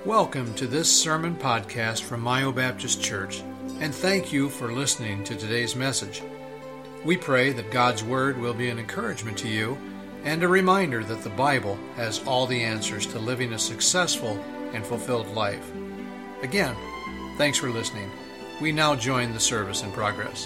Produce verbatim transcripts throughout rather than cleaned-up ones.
Welcome to this sermon podcast from Mayo Baptist Church, and thank you for listening to today's message. We pray that God's Word will be an encouragement to you and a reminder that the Bible has all the answers to living a successful and fulfilled life. Again, thanks for listening. We now join the service in progress.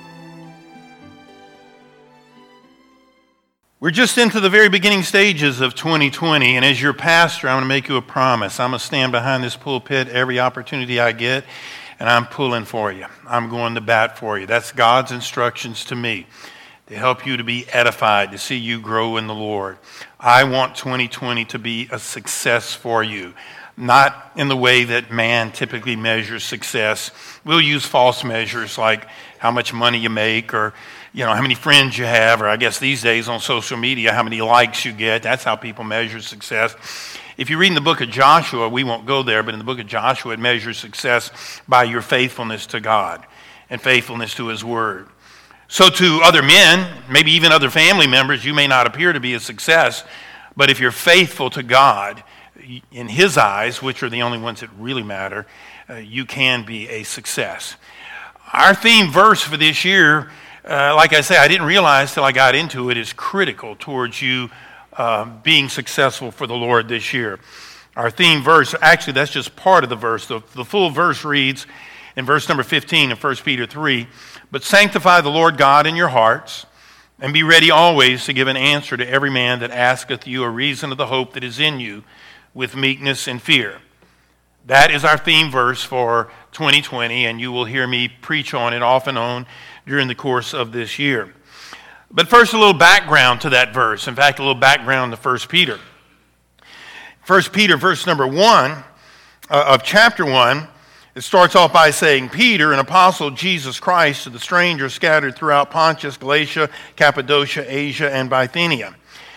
We're just into the very beginning stages of twenty twenty, and as your pastor, I'm going to make you a promise. I'm going to stand behind this pulpit every opportunity I get, and I'm pulling for you. I'm going to bat for you. That's God's instructions to me, to help you to be edified, to see you grow in the Lord. I want twenty twenty to be a success for you, not in the way that man typically measures success. We'll use false measures like how much money you make, or you know, how many friends you have, or I guess these days on social media, how many likes you get. That's how people measure success. If you read in the book of Joshua, we won't go there, but in the book of Joshua, it measures success by your faithfulness to God and faithfulness to His Word. So to other men, maybe even other family members, you may not appear to be a success, but if you're faithful to God, in His eyes, which are the only ones that really matter, uh, you can be a success. Our theme verse for this year, Uh, like I say, I didn't realize till I got into it, is critical towards you uh, being successful for the Lord this year. Our theme verse, actually that's just part of the verse. The, the full verse reads in verse number fifteen of First Peter three, "But sanctify the Lord God in your hearts, and be ready always to give an answer to every man that asketh you a reason of the hope that is in you, with meekness and fear." That is our theme verse for twenty twenty, and you will hear me preach on it off and on during the course of this year. But first, a little background to that verse. In fact, a little background to First Peter. First Peter, verse number one uh, of chapter one, it starts off by saying, "Peter, an apostle of Jesus Christ, to the strangers scattered throughout Pontus, Galatia, Cappadocia, Asia, and Bithynia."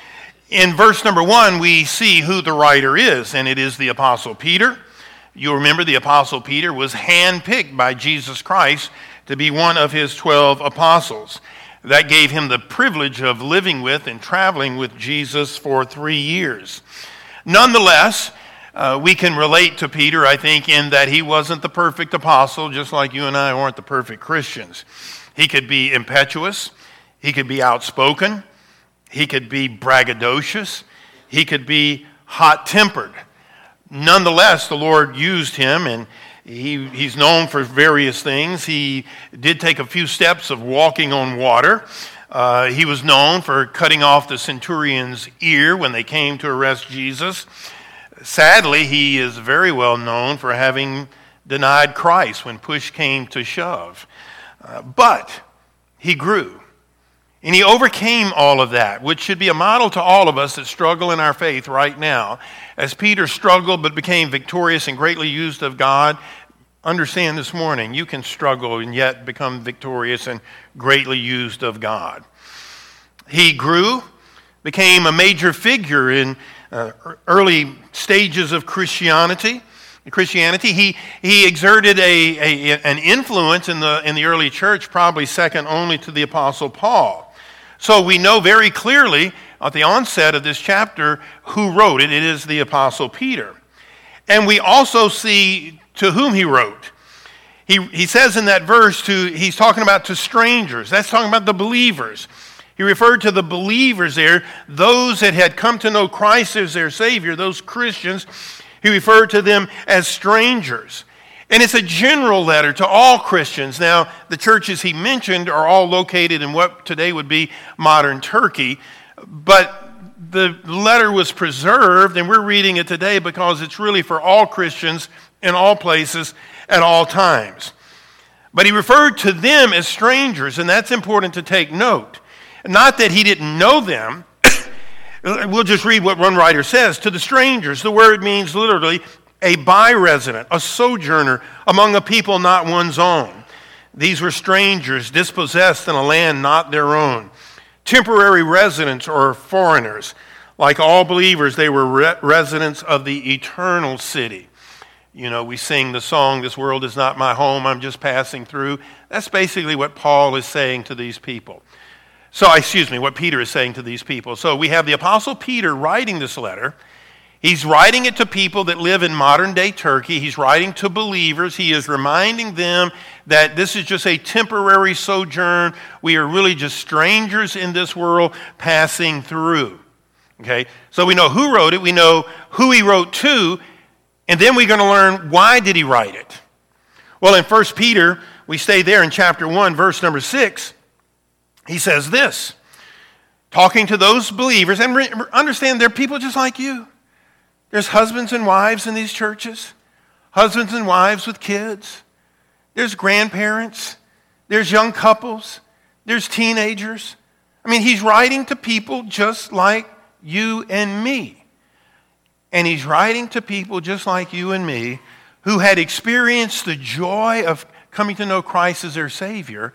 In verse number one, we see who the writer is, and it is the apostle Peter. You'll remember the apostle Peter was handpicked by Jesus Christ to be one of his twelve apostles. That gave him the privilege of living with and traveling with Jesus for three years. Nonetheless, uh, we can relate to Peter, I think, in that he wasn't the perfect apostle, just like you and I aren't the perfect Christians. He could be impetuous. He could be outspoken. He could be braggadocious. He could be hot-tempered. Nonetheless, the Lord used him, and he, he's known for various things. He did take a few steps of walking on water. Uh, he was known for cutting off the centurion's ear when they came to arrest Jesus. Sadly, he is very well known for having denied Christ when push came to shove. Uh, but he grew. And he overcame all of that, which should be a model to all of us that struggle in our faith right now. As Peter struggled but became victorious and greatly used of God, understand this morning, you can struggle and yet become victorious and greatly used of God. He grew, became a major figure in uh, early stages of Christianity. Christianity, he he exerted a, a an influence in the in the early church, probably second only to the Apostle Paul. So we know very clearly at the onset of this chapter who wrote it. It is the Apostle Peter. And we also see to whom he wrote. He, he says in that verse, to he's talking about to strangers. That's talking about the believers. He referred to the believers there, those that had come to know Christ as their Savior, those Christians. He referred to them as strangers. And it's a general letter to all Christians. Now, the churches he mentioned are all located in what today would be modern Turkey, but the letter was preserved, and we're reading it today because it's really for all Christians in all places at all times. But he referred to them as strangers, and that's important to take note. Not that he didn't know them. We'll just read what one writer says. To the strangers, the word means literally a by-resident, a sojourner among a people not one's own. These were strangers dispossessed in a land not their own. Temporary residents or foreigners. Like all believers, they were re- residents of the eternal city. You know, we sing the song, "This world is not my home, I'm just passing through." That's basically what Paul is saying to these people. So, excuse me, what Peter is saying to these people. So we have the Apostle Peter writing this letter. He's writing it to people that live in modern-day Turkey. He's writing to believers. He is reminding them that this is just a temporary sojourn. We are really just strangers in this world passing through. Okay? So we know who wrote it. We know who he wrote to. And then we're going to learn, why did he write it? Well, in First Peter, we stay there in chapter one, verse number six. He says this, talking to those believers, and re- understand they're people just like you. There's husbands and wives in these churches, husbands and wives with kids. There's grandparents. There's young couples. There's teenagers. I mean, he's writing to people just like you and me. And he's writing to people just like you and me who had experienced the joy of coming to know Christ as their Savior,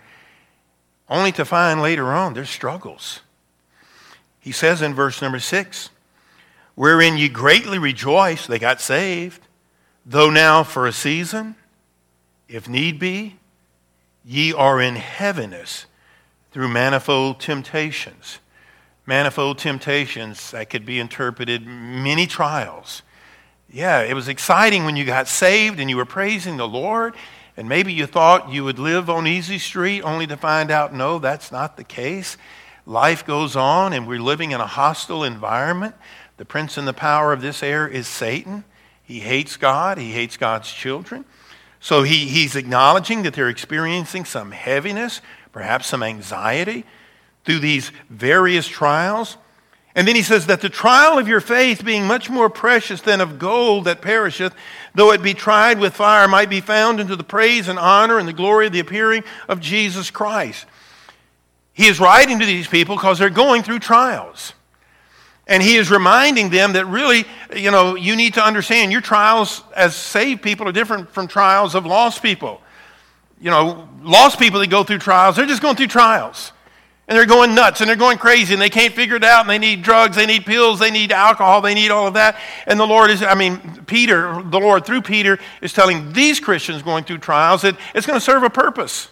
only to find later on their struggles. He says in verse number six, wherein ye greatly rejoice, they got saved, though now for a season, if need be, ye are in heaviness through manifold temptations. Manifold temptations, that could be interpreted many trials. Yeah, it was exciting when you got saved and you were praising the Lord, and maybe you thought you would live on easy street only to find out, no, that's not the case. Life goes on and we're living in a hostile environment. The prince and the power of this air is Satan. He hates God. He hates God's children. So he, he's acknowledging that they're experiencing some heaviness, perhaps some anxiety through these various trials. And then he says that the trial of your faith, being much more precious than of gold that perisheth, though it be tried with fire, might be found unto the praise and honor and the glory of the appearing of Jesus Christ. He is writing to these people because they're going through trials. And he is reminding them that really, you know, you need to understand your trials as saved people are different from trials of lost people. You know, lost people that go through trials, they're just going through trials. And they're going nuts and they're going crazy and they can't figure it out and they need drugs, they need pills, they need alcohol, they need all of that. And the Lord is, I mean, Peter, the Lord through Peter is telling these Christians going through trials that it's going to serve a purpose.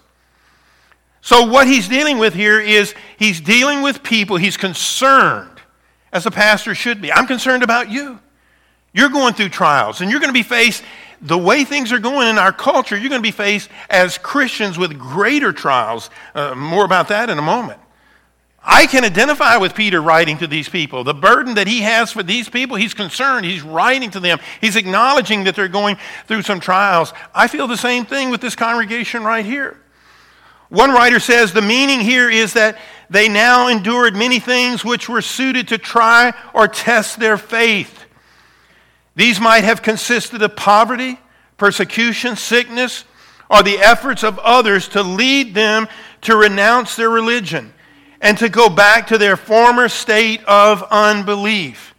So what he's dealing with here is he's dealing with people, he's concerned, as a pastor should be. I'm concerned about you. You're going through trials, and you're going to be faced, the way things are going in our culture, you're going to be faced as Christians with greater trials. Uh, more about that in a moment. I can identify with Peter writing to these people. The burden that he has for these people, he's concerned. He's writing to them. He's acknowledging that they're going through some trials. I feel the same thing with this congregation right here. One writer says the meaning here is that they now endured many things which were suited to try or test their faith. These might have consisted of poverty, persecution, sickness, or the efforts of others to lead them to renounce their religion and to go back to their former state of unbelief.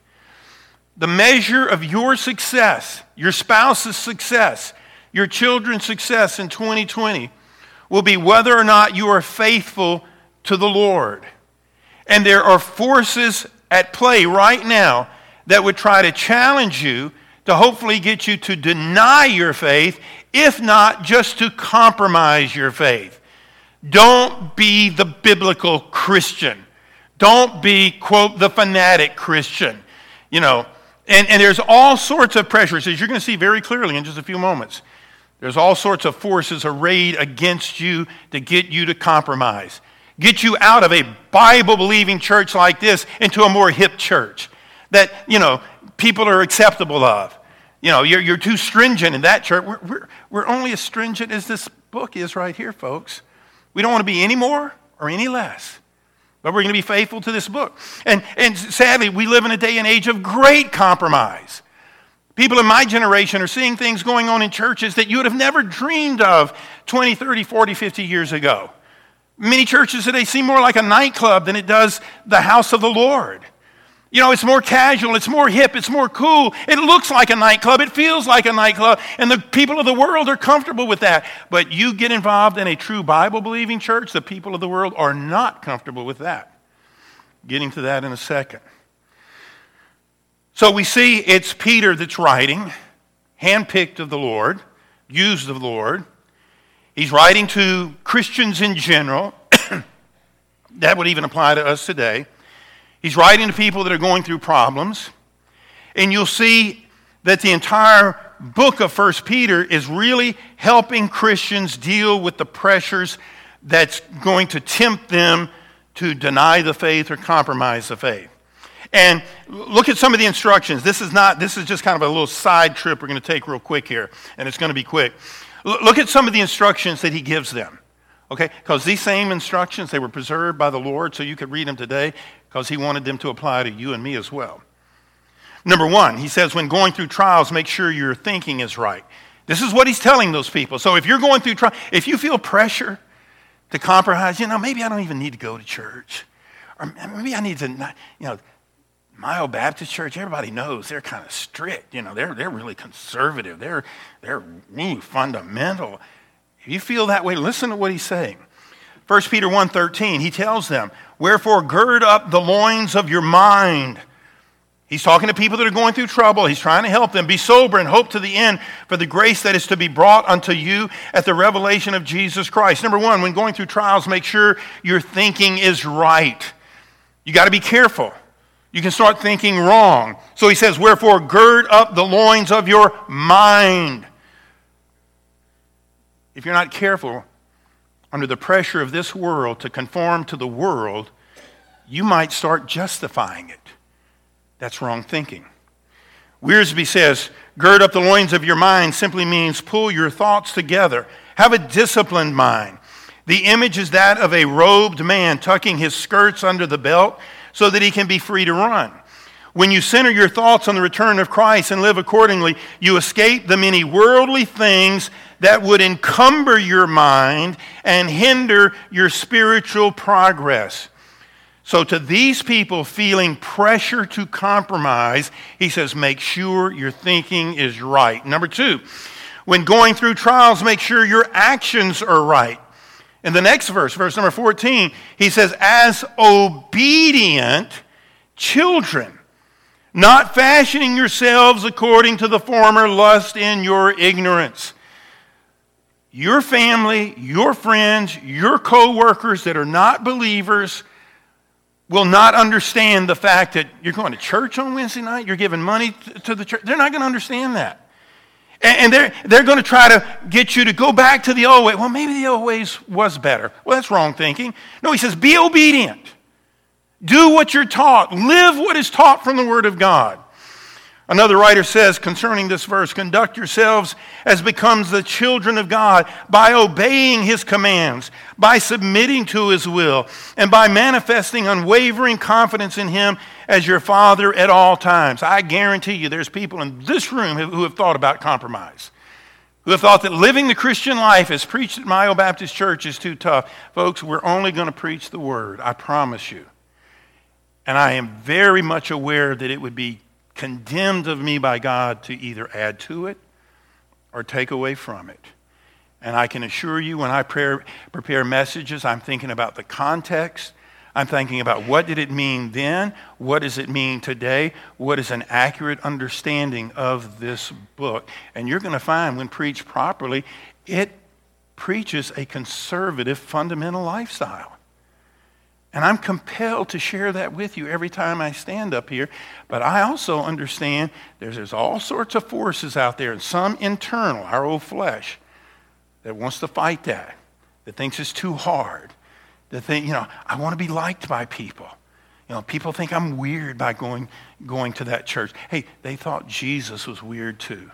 The measure of your success, your spouse's success, your children's success in twenty twenty will be whether or not you are faithful to the Lord. And there are forces at play right now that would try to challenge you to hopefully get you to deny your faith, if not just to compromise your faith. Don't be the biblical Christian. Don't be, quote, the fanatic Christian. You know, and, and there's all sorts of pressures, as you're going to see very clearly in just a few moments. There's all sorts of forces arrayed against you to get you to compromise. Get you out of a Bible-believing church like this into a more hip church that, you know, people are acceptable of. You know, you're, you're too stringent in that church. We're, we're, we're only as stringent as this book is right here, folks. We don't want to be any more or any less. But we're going to be faithful to this book. And, and sadly, we live in a day and age of great compromise. People in my generation are seeing things going on in churches that you would have never dreamed of twenty, thirty, forty, fifty years ago. Many churches today seem more like a nightclub than it does the house of the Lord. You know, it's more casual, it's more hip, it's more cool. It looks like a nightclub, it feels like a nightclub, and the people of the world are comfortable with that. But you get involved in a true Bible-believing church, the people of the world are not comfortable with that. Getting to that in a second. So we see it's Peter that's writing, handpicked of the Lord, used of the Lord. He's writing to Christians in general. That would even apply to us today. He's writing to people that are going through problems. And you'll see that the entire book of First Peter is really helping Christians deal with the pressures that's going to tempt them to deny the faith or compromise the faith. And look at some of the instructions. This is not, this is just kind of a little side trip we're going to take real quick here, and it's going to be quick. L- look at some of the instructions that he gives them, okay? Because these same instructions, they were preserved by the Lord, so you could read them today, because he wanted them to apply to you and me as well. Number one, he says, when going through trials, make sure your thinking is right. This is what he's telling those people. So if you're going through trials, if you feel pressure to compromise, you know, maybe I don't even need to go to church. Or maybe I need to not, you know, Mile Baptist Church, everybody knows they're kind of strict. You know, they're they're really conservative. They're they're really fundamental. If you feel that way, listen to what he's saying. First Peter one thirteen, he tells them, wherefore gird up the loins of your mind. He's talking to people that are going through trouble. He's trying to help them. Be sober and hope to the end for the grace that is to be brought unto you at the revelation of Jesus Christ. Number one, when going through trials, make sure your thinking is right. You got to be careful. You can start thinking wrong. So he says, wherefore gird up the loins of your mind. If you're not careful, under the pressure of this world to conform to the world, you might start justifying it. That's wrong thinking. Wiersbe says, gird up the loins of your mind simply means pull your thoughts together. Have a disciplined mind. The image is that of a robed man tucking his skirts under the belt so that he can be free to run. When you center your thoughts on the return of Christ and live accordingly, you escape the many worldly things that would encumber your mind and hinder your spiritual progress. So to these people feeling pressure to compromise, he says, make sure your thinking is right. Number two, when going through trials, make sure your actions are right. In the next verse, verse number fourteen, he says, as obedient children, not fashioning yourselves according to the former lust in your ignorance. Your family, your friends, your co-workers that are not believers will not understand the fact that you're going to church on Wednesday night, you're giving money to the church. They're not going to understand that. And they're, they're going to try to get you to go back to the old way. Well, maybe the old ways was better. Well, that's wrong thinking. No, he says, be obedient. Do what you're taught. Live what is taught from the Word of God. Another writer says concerning this verse, conduct yourselves as becomes the children of God by obeying His commands, by submitting to His will, and by manifesting unwavering confidence in Him as your Father at all times. I guarantee you there's people in this room who have thought about compromise, who have thought that living the Christian life as preached at Mile Baptist Church is too tough. Folks, we're only going to preach the Word, I promise you. And I am very much aware that it would be condemned of me by God to either add to it or take away from it. And I can assure you when I prepare, prepare messages, I'm thinking about the context. I'm thinking about what did it mean then? What does it mean today? What is an accurate understanding of this book? And you're going to find when preached properly, it preaches a conservative fundamental lifestyle. And I'm compelled to share that with you every time I stand up here. But I also understand there's, there's all sorts of forces out there, and some internal, our old flesh, that wants to fight that, that thinks it's too hard, that think, you know, I want to be liked by people. You know, people think I'm weird by going, going to that church. Hey, they thought Jesus was weird too.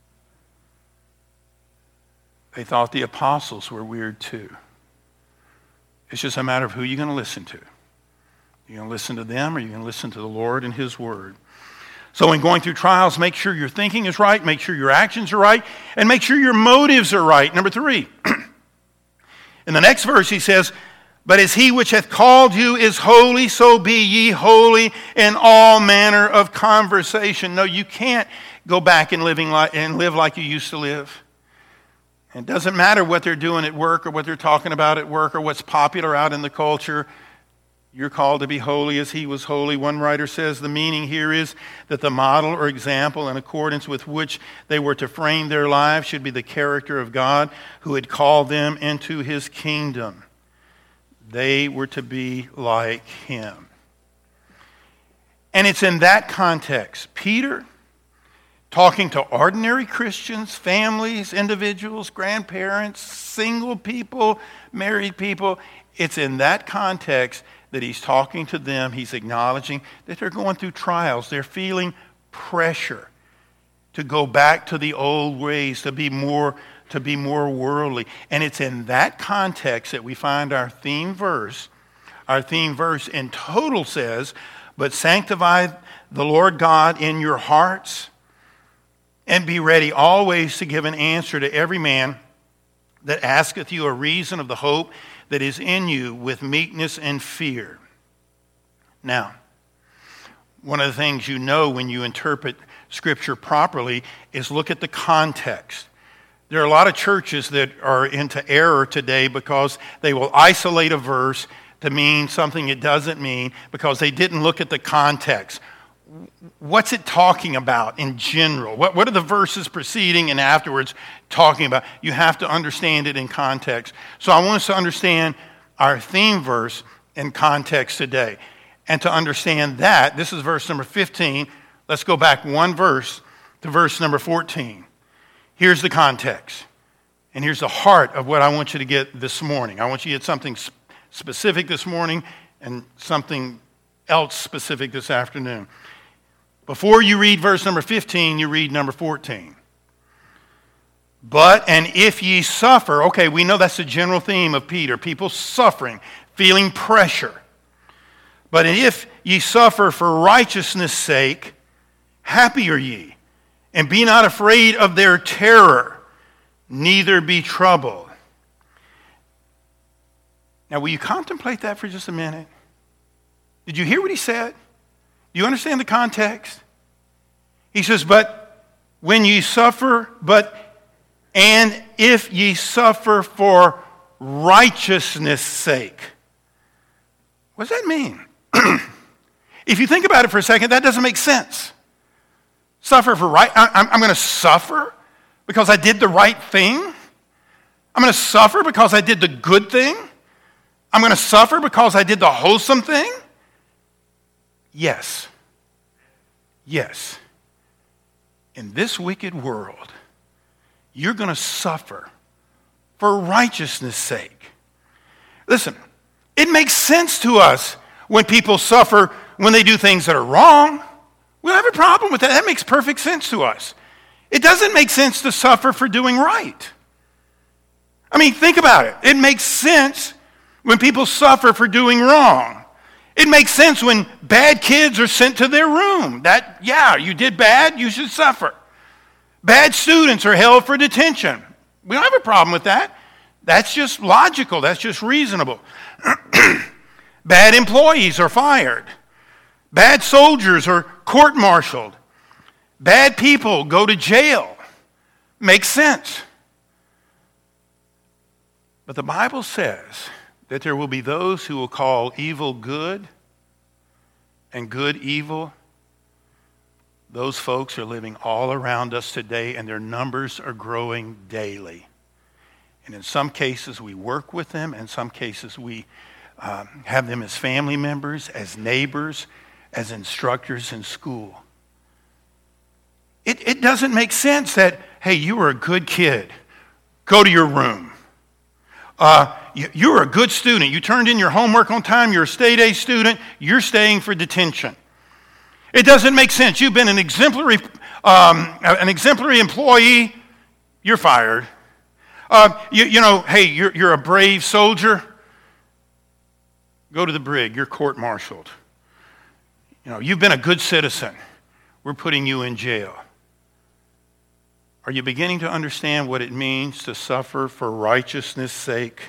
They thought the apostles were weird too. It's just a matter of who you're going to listen to. You're going to listen to them or you're going to listen to the Lord and His Word. So in going through trials, make sure your thinking is right, make sure your actions are right, and make sure your motives are right. Number three, in the next verse he says, but as He which hath called you is holy, so be ye holy in all manner of conversation. No, you can't go back and, living like, and live like you used to live. It doesn't matter what they're doing at work or what they're talking about at work or what's popular out in the culture. You're called to be holy as He was holy. One writer says the meaning here is that the model or example in accordance with which they were to frame their lives should be the character of God who had called them into His kingdom. They were to be like Him. And it's in that context, Peter, talking to ordinary Christians, families, individuals, grandparents, single people, married people, it's in that context that he's talking to them. He's acknowledging that they're going through trials. They're feeling pressure to go back to the old ways, to be more, to be more worldly. And it's in that context that we find our theme verse. Our theme verse in total says, "But sanctify the Lord God in your hearts, and be ready always to give an answer to every man that asketh you a reason of the hope that is in you with meekness and fear." Now, one of the things you know when you interpret Scripture properly is look at the context. There are a lot of churches that are into error today because they will isolate a verse to mean something it doesn't mean because they didn't look at the context. What's it talking about in general? What, what are the verses preceding and afterwards talking about? You have to understand it in context. So I want us to understand our theme verse in context today. And to understand that, this is verse number fifteen. Let's go back one verse to verse number fourteen. Here's the context. And here's the heart of what I want you to get this morning. I want you to get something specific this morning and something else specific this afternoon. Before you read verse number fifteen, you read number fourteen. But, and if ye suffer, okay, we know that's the general theme of Peter, people suffering, feeling pressure. But if ye suffer for righteousness' sake, happy are ye, and be not afraid of their terror, neither be troubled. Now, will you contemplate that for just a minute? Did you hear what he said? Do you understand the context? He says, but when ye suffer, but, and if ye suffer for righteousness' sake. What does that mean? If you think about it for a second, that doesn't make sense. Suffer for right, I, I'm going to suffer because I did the right thing. I'm going to suffer because I did the good thing. I'm going to suffer because I did the wholesome thing. Yes. Yes. In this wicked world, you're going to suffer for righteousness' sake. Listen, it makes sense to us when people suffer when they do things that are wrong. We don't have a problem with that. That makes perfect sense to us. It doesn't make sense to suffer for doing right. I mean, think about it. It makes sense when people suffer for doing wrong. It makes sense when bad kids are sent to their room. That, yeah, you did bad, you should suffer. Bad students are held for detention. We don't have a problem with that. That's just logical. That's just reasonable. Bad employees are fired. Bad soldiers are court-martialed. Bad people go to jail. Makes sense. But the Bible says that there will be those who will call evil good and good evil. Those folks are living all around us today, and their numbers are growing daily. And in some cases, we work with them. In some cases, we um, have them as family members, as neighbors, as instructors in school. It, it doesn't make sense that, hey, you were a good kid. Go to your room. Uh, you, you were a good student. You turned in your homework on time. You're a straight A student. You're staying for detention. It doesn't make sense. You've been an exemplary, um, an exemplary employee. You're fired. Uh, you, you know, hey, you're, you're a brave soldier. Go to the brig. You're court-martialed. You know, you've been a good citizen. We're putting you in jail. Are you beginning to understand what it means to suffer for righteousness' sake?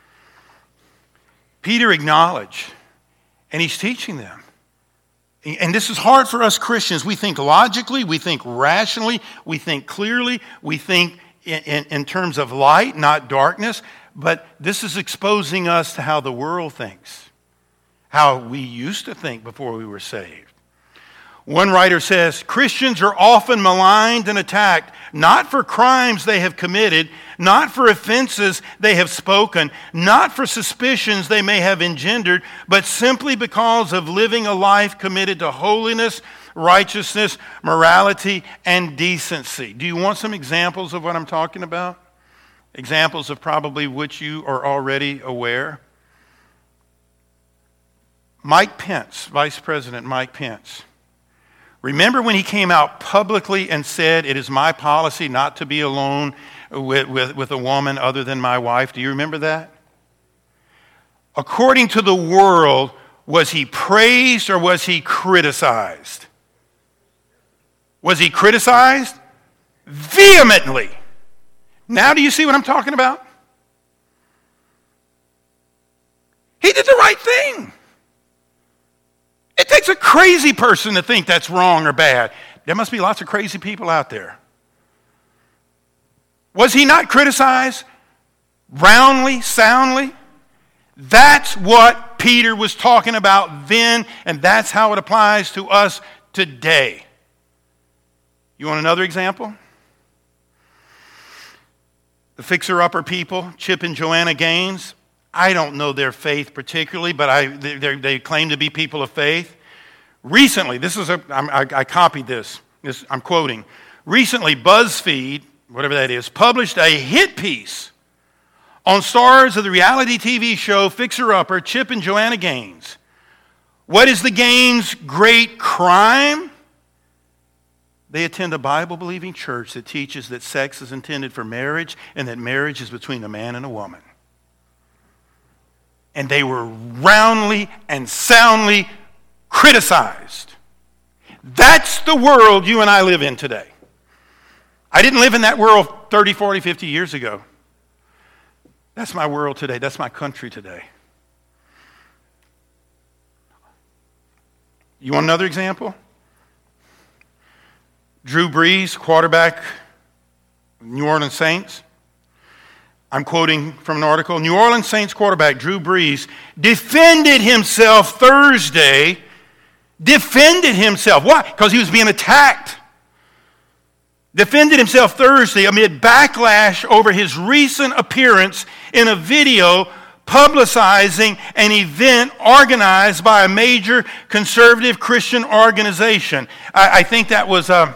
Peter acknowledged, and he's teaching them. And this is hard for us Christians. We think logically, we think rationally, we think clearly, we think in, in, in terms of light, not darkness. But this is exposing us to how the world thinks, how we used to think before we were saved. One writer says, Christians are often maligned and attacked not for crimes they have committed, not for offenses they have spoken, not for suspicions they may have engendered, but simply because of living a life committed to holiness, righteousness, morality, and decency. Do you want some examples of what I'm talking about? Examples of probably which you are already aware. Mike Pence, Vice President Mike Pence. Remember when he came out publicly and said, "It is my policy not to be alone with, with, with a woman other than my wife"? Do you remember that? According to the world, was he praised or was he criticized? Was he criticized? Vehemently. Now do you see what I'm talking about? He did the right thing. It takes a crazy person to think that's wrong or bad. There must be lots of crazy people out there. Was he not criticized? Roundly, soundly? That's what Peter was talking about then, and that's how it applies to us today. You want another example? The fixer-upper people, Chip and Joanna Gaines. I don't know their faith particularly, but I, they, they claim to be people of faith. Recently, this is a, I, I copied this, this, I'm quoting. Recently, BuzzFeed, whatever that is, published a hit piece on stars of the reality T V show Fixer Upper, Chip and Joanna Gaines. What is the Gaines' great crime? They attend a Bible-believing church that teaches that sex is intended for marriage and that marriage is between a man and a woman. And they were roundly and soundly criticized. That's the world you and I live in today. I didn't live in that world thirty, forty, fifty years ago. That's my world today. That's my country today. You want another example? Drew Brees, quarterback, New Orleans Saints. I'm quoting from an article. New Orleans Saints quarterback Drew Brees defended himself Thursday. Defended himself. Why? Because he was being attacked. Defended himself Thursday amid backlash over his recent appearance in a video publicizing an event organized by a major conservative Christian organization. I, I think that was, uh,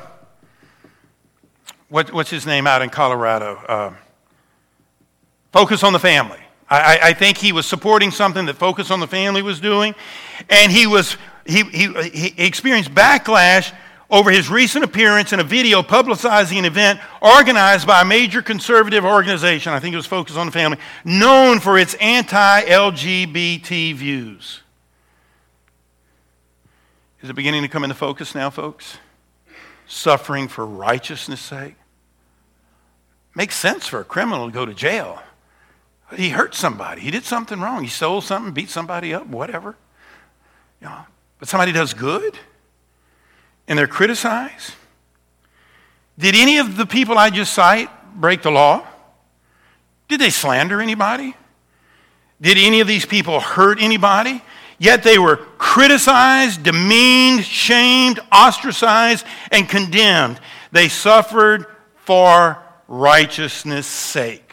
what, what's his name out in Colorado? Uh, Focus on the Family. I, I think he was supporting something that Focus on the Family was doing, and he was he, he, he experienced backlash over his recent appearance in a video publicizing an event organized by a major conservative organization, I think it was Focus on the Family, known for its anti-L G B T views. Is it beginning to come into focus now, folks? Suffering for righteousness' sake. Makes sense for a criminal to go to jail. He hurt somebody. He did something wrong. He stole something, beat somebody up, whatever. You know, but somebody does good, and they're criticized. Did any of the people I just cite break the law? Did they slander anybody? Did any of these people hurt anybody? Yet they were criticized, demeaned, shamed, ostracized, and condemned. They suffered for righteousness' sake.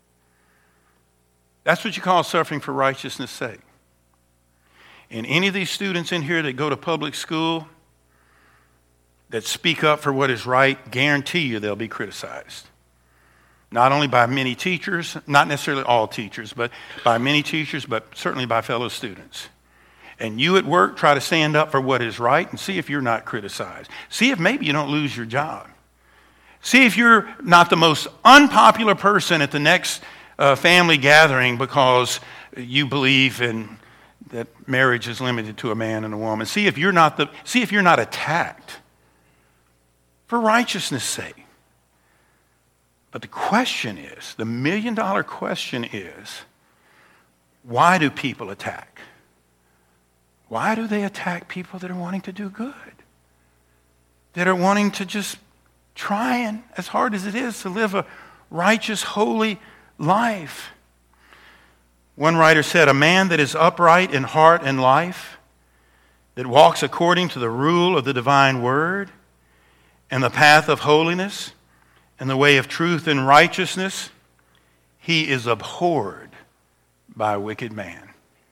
That's what you call suffering for righteousness' sake. And any of these students in here that go to public school that speak up for what is right, guarantee you they'll be criticized. Not only by many teachers, not necessarily all teachers, but by many teachers, but certainly by fellow students. And you at work try to stand up for what is right and see if you're not criticized. See if maybe you don't lose your job. See if you're not the most unpopular person at the next uh, family gathering because you believe in that marriage is limited to a man and a woman. See if you're not the see if you're not attacked for righteousness' sake. But the question is, the million dollar question is, why do people attack? Why do they attack people that are wanting to do good? That are wanting to just try and, as hard as it is, to live a righteous, holy life. One writer said, a man that is upright in heart and life, that walks according to the rule of the divine word and the path of holiness, in the way of truth and righteousness, he is abhorred by a wicked man.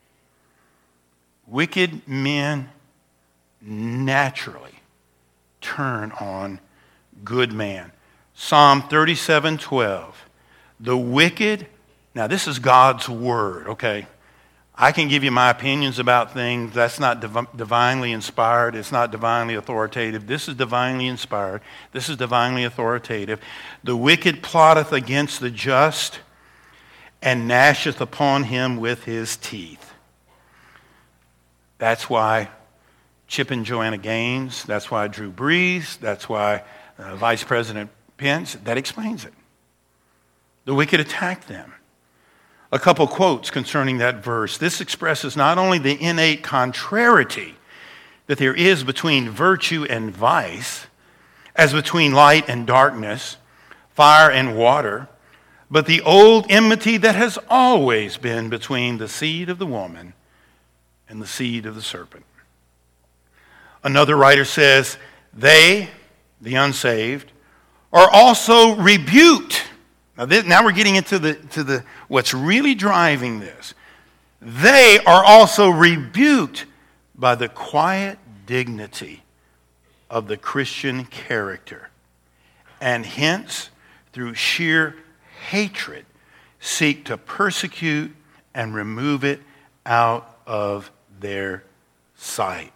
Wicked men naturally turn on good man. Psalm thirty-seven twelve. The wicked, now this is God's word, okay? I can give you my opinions about things. That's not div- divinely inspired. It's not divinely authoritative. This is divinely inspired. This is divinely authoritative. The wicked plotteth against the just and gnasheth upon him with his teeth. That's why Chip and Joanna Gaines, that's why Drew Brees, that's why uh, Vice President Pence, that explains it. The wicked attack them. A couple quotes concerning that verse. This expresses not only the innate contrariety that there is between virtue and vice, as between light and darkness, fire and water, but the old enmity that has always been between the seed of the woman and the seed of the serpent. Another writer says, they, the unsaved, are also rebuked. Now, this, now we're getting into the, to the what's really driving this. They are also rebuked by the quiet dignity of the Christian character, and hence, through sheer hatred, seek to persecute and remove it out of their sight.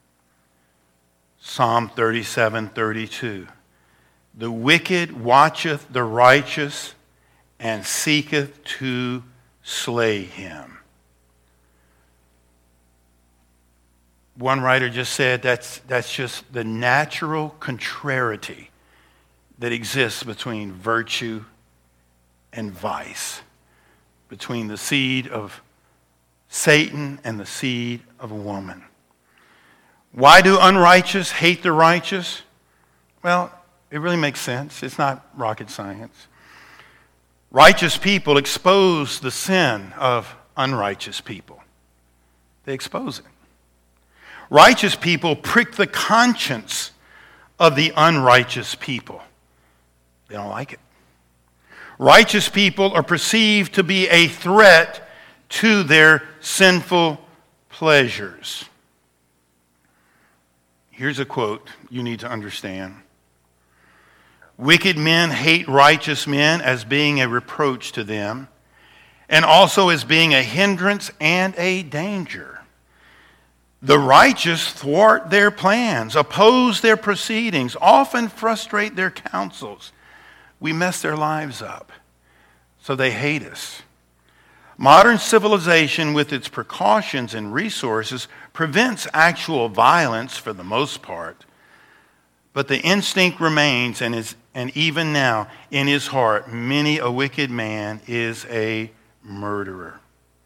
Psalm thirty-seven thirty-two. The wicked watcheth the righteous and seeketh to slay him. One writer just said that's, that's just the natural contrariety that exists between virtue and vice, between the seed of Satan and the seed of a woman. Why do unrighteous hate the righteous? Well, it really makes sense. It's not rocket science. Righteous people expose the sin of unrighteous people. They expose it. Righteous people prick the conscience of the unrighteous people. They don't like it. Righteous people are perceived to be a threat to their sinful pleasures. Here's a quote you need to understand. Wicked men hate righteous men as being a reproach to them, and also as being a hindrance and a danger. The righteous thwart their plans, oppose their proceedings, often frustrate their counsels. We mess their lives up, so they hate us. Modern civilization, with its precautions and resources, prevents actual violence for the most part. But the instinct remains, and is, and even now, in his heart, many a wicked man is a murderer.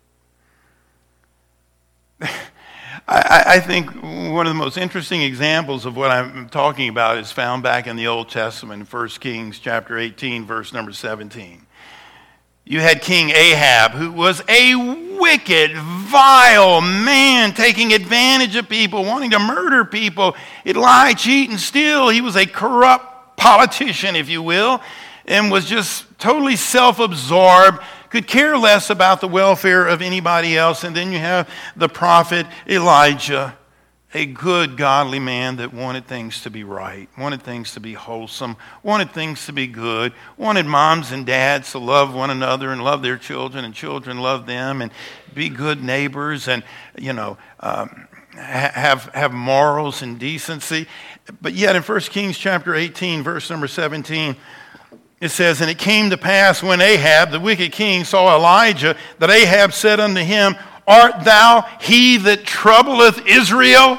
I, I think one of the most interesting examples of what I'm talking about is found back in the Old Testament, in First Kings chapter eighteen, verse number seventeen. You had King Ahab, who was a wicked, vile man, taking advantage of people, wanting to murder people. He'd lie, cheat, and steal. He was a corrupt politician, if you will, and was just totally self-absorbed, could care less about the welfare of anybody else. And then you have the prophet Elijah, a good, godly man that wanted things to be right, wanted things to be wholesome, wanted things to be good, wanted moms and dads to love one another and love their children, and children love them, and be good neighbors, and, you know, um, have have morals and decency. But yet in First Kings chapter eighteen, verse number seventeen, it says, and it came to pass when Ahab, the wicked king, saw Elijah, that Ahab said unto him, art thou he that troubleth Israel?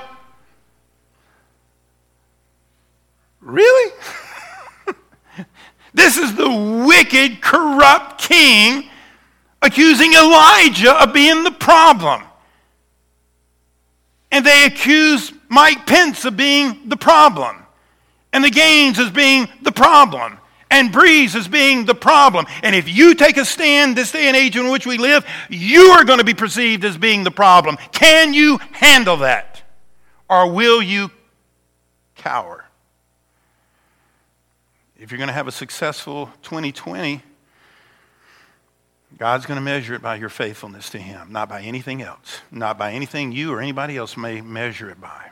Really? This is the wicked, corrupt king accusing Elijah of being the problem. And they accuse Mike Pence of being the problem. And the Gaines as being the problem. And Breeze as being the problem. And if you take a stand this day and age in which we live, you are going to be perceived as being the problem. Can you handle that? Or will you cower? If you're going to have a successful twenty twenty, God's going to measure it by your faithfulness to him, not by anything else, not by anything you or anybody else may measure it by.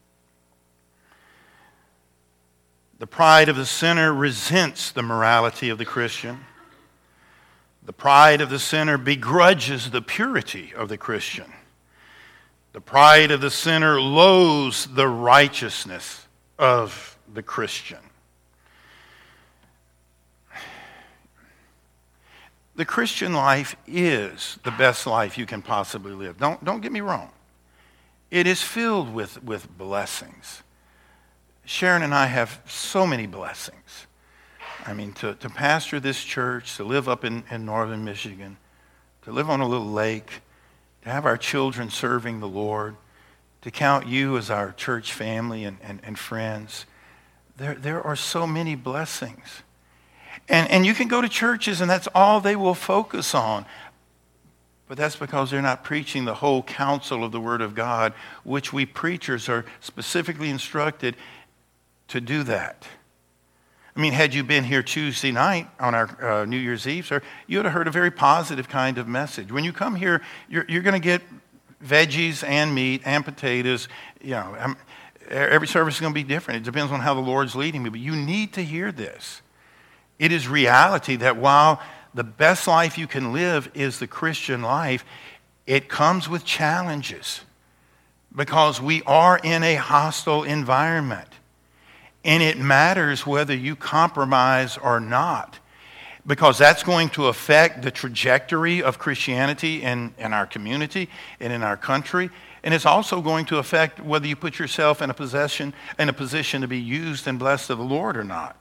The pride of the sinner resents the morality of the Christian. The pride of the sinner begrudges the purity of the Christian. The pride of the sinner loathes the righteousness of the Christian. The Christian life is the best life you can possibly live. Don't, don't get me wrong. It is filled with, with blessings. Sharon and I have so many blessings. I mean, to, to pastor this church, to live up in, in northern Michigan, to live on a little lake, to have our children serving the Lord, to count you as our church family and, and, and friends. There, there are so many blessings. And, and you can go to churches and that's all they will focus on. But that's because they're not preaching the whole counsel of the Word of God, which we preachers are specifically instructed to do that. I mean, had you been here Tuesday night on our uh, New Year's Eve, sir, you would have heard a very positive kind of message. When you come here, you're, you're going to get veggies and meat and potatoes. You know, I'm, every service is going to be different. It depends on how the Lord's leading me. But you need to hear this. It is reality that while the best life you can live is the Christian life, it comes with challenges because we are in a hostile environment. And it matters whether you compromise or not, because that's going to affect the trajectory of Christianity in, in our community and in our country. And it's also going to affect whether you put yourself in a possession, in a position to be used and blessed of the Lord or not.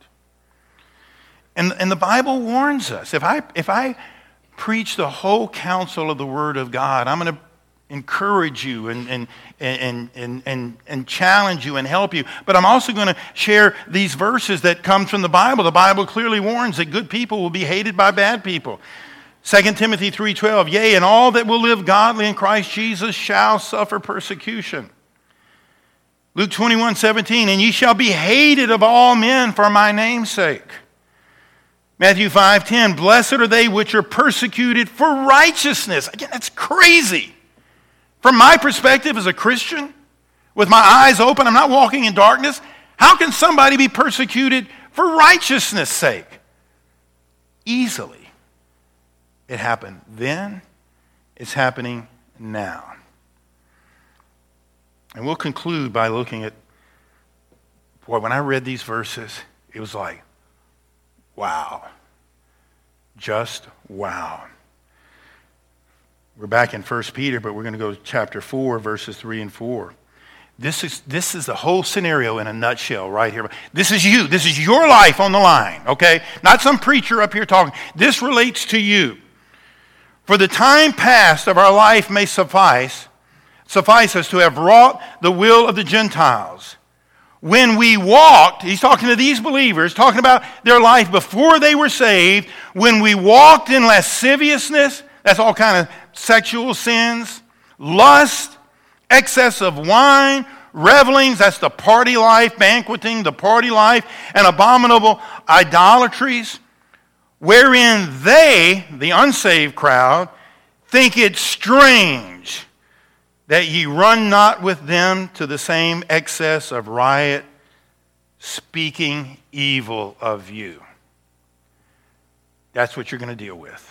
And, and the Bible warns us. If I, if I preach the whole counsel of the Word of God, I'm going to encourage you and, and, and, and, and, and challenge you and help you. But I'm also going to share these verses that come from the Bible. The Bible clearly warns that good people will be hated by bad people. Second Timothy three twelve, yea, and all that will live godly in Christ Jesus shall suffer persecution. Luke twenty-one seventeen, and ye shall be hated of all men for my name's sake. Matthew five ten, blessed are they which are persecuted for righteousness. Again, that's crazy. From my perspective as a Christian, with my eyes open, I'm not walking in darkness. How can somebody be persecuted for righteousness' sake? Easily. It happened then. It's happening now. And we'll conclude by looking at, boy, when I read these verses, it was like, wow. Just wow. We're back in First Peter, but we're going to go to chapter four, verses three and four. This is, this is the whole scenario in a nutshell right here. This is you. This is your life on the line, okay? Not some preacher up here talking. This relates to you. For the time past of our life may suffice, suffice us to have wrought the will of the Gentiles. When we walked, he's talking to these believers, talking about their life before they were saved, when we walked in lasciviousness, that's all kind of sexual sins, lust, excess of wine, revelings, that's the party life, banqueting, the party life, and abominable idolatries, wherein they, the unsaved crowd, think it strange that ye run not with them to the same excess of riot, speaking evil of you. That's what you're going to deal with.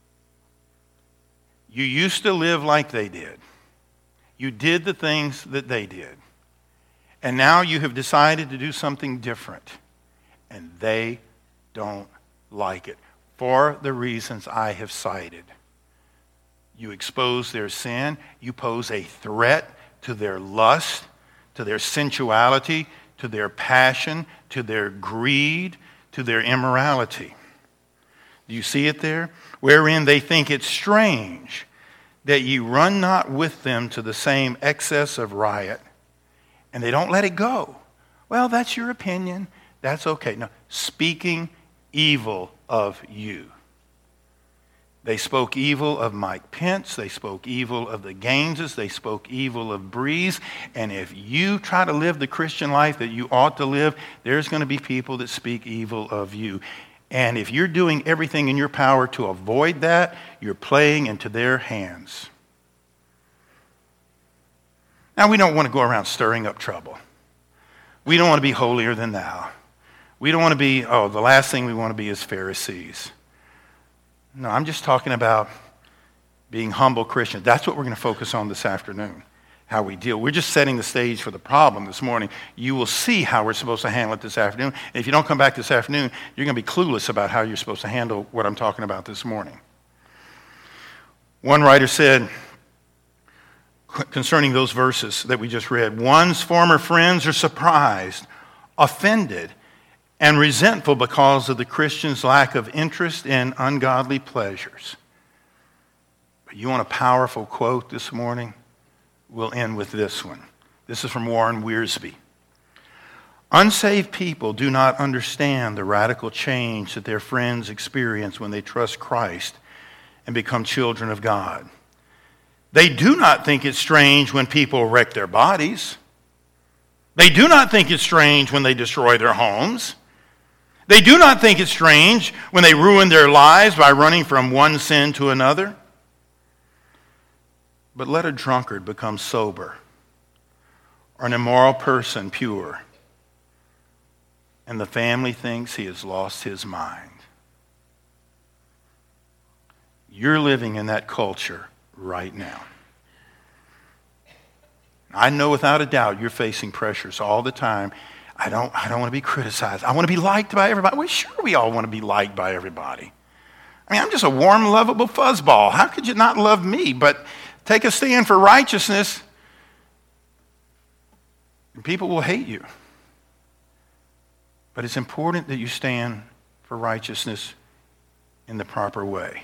You used to live like they did. You did the things that they did. And now you have decided to do something different. And they don't like it for the reasons I have cited. You expose their sin. You pose a threat to their lust, to their sensuality, to their passion, to their greed, to their immorality. Do you see it there? Wherein they think it strange that ye run not with them to the same excess of riot. And they don't let it go. Well, that's your opinion. That's okay. No, speaking evil of you. They spoke evil of Mike Pence. They spoke evil of the Gaineses. They spoke evil of Breeze. And if you try to live the Christian life that you ought to live, there's going to be people that speak evil of you. And if you're doing everything in your power to avoid that, you're playing into their hands. Now, we don't want to go around stirring up trouble. We don't want to be holier than thou. We don't want to be, oh, the last thing we want to be is Pharisees. No, I'm just talking about being humble Christians. That's what we're going to focus on this afternoon, how we deal. We're just setting the stage for the problem this morning. You will see how we're supposed to handle it this afternoon. And if you don't come back this afternoon, you're going to be clueless about how you're supposed to handle what I'm talking about this morning. One writer said concerning those verses that we just read, one's former friends are surprised, offended, and resentful because of the Christian's lack of interest in ungodly pleasures. But you want a powerful quote this morning? We'll end with this one. This is from Warren Wiersbe. Unsaved people do not understand the radical change that their friends experience when they trust Christ and become children of God. They do not think it's strange when people wreck their bodies. They do not think it's strange when they destroy their homes. They do not think it's strange when they ruin their lives by running from one sin to another. But let a drunkard become sober, or an immoral person pure, and the family thinks he has lost his mind. You're living in that culture right now. I know without a doubt you're facing pressures all the time. I don't, I don't want to be criticized. I want to be liked by everybody. Well, sure we all want to be liked by everybody. I mean, I'm just a warm, lovable fuzzball. How could you not love me? But take a stand for righteousness, and people will hate you. But it's important that you stand for righteousness in the proper way.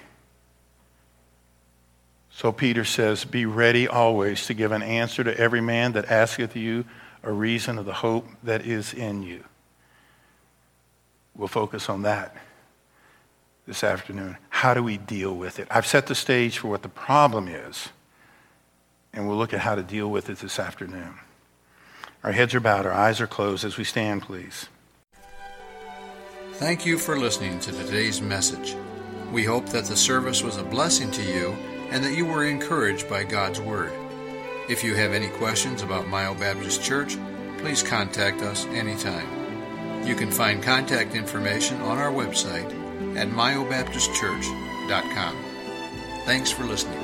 So Peter says, be ready always to give an answer to every man that asketh you a reason of the hope that is in you. We'll focus on that this afternoon. How do we deal with it? I've set the stage for what the problem is, and we'll look at how to deal with it this afternoon. Our heads are bowed, our eyes are closed. As we stand, please. Thank you for listening to today's message. We hope that the service was a blessing to you and that you were encouraged by God's Word. If you have any questions about Myo Baptist Church, please contact us anytime. You can find contact information on our website at myo baptist church dot com. Thanks for listening.